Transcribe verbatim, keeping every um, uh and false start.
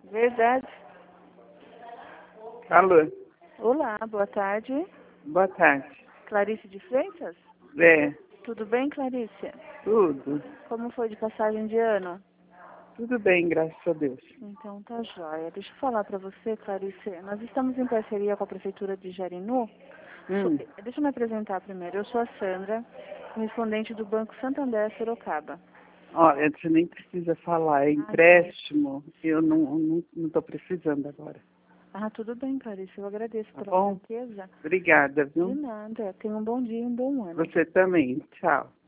Verdade. Alô, Olá, boa tarde. boa tarde. Clarice de Freitas? É, Tudo bem, Clarice? tudo. Como foi de passagem de ano? Tudo bem, graças a Deus. Então tá joia. Deixa eu falar para você, Clarice. Nós estamos em parceria com a Prefeitura de Jarinu. Hum. So- Deixa eu me apresentar primeiro. Eu sou a Sandra, correspondente do Banco Santander Sorocaba. Olha, você nem precisa falar, é empréstimo, eu não não não estou precisando agora. Ah, tudo bem, Clarice. Eu agradeço Tá pela bom? franqueza. Obrigada, De viu? nada. Tenha um bom dia e um bom ano. Você também. Tchau.